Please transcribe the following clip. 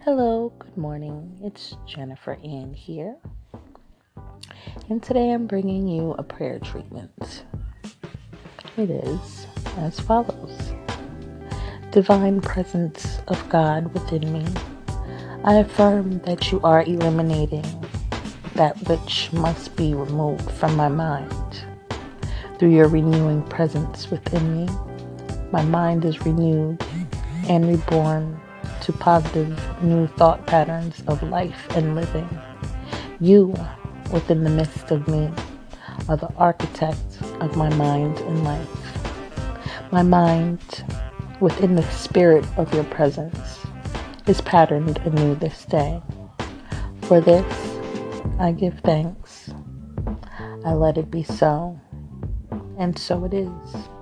Hello, good morning. It's Jennifer Ann here, and today I'm bringing you a prayer treatment. It is as follows. Divine presence of God within me, I affirm that you are eliminating that which must be removed from my mind. Through your renewing presence within me, my mind is renewed and reborn to positive new thought patterns of life and living. You, within the midst of me, are the architect of my mind and life. My mind, within the spirit of your presence, is patterned anew this day. For this, I give thanks. I let it be so, and so it is.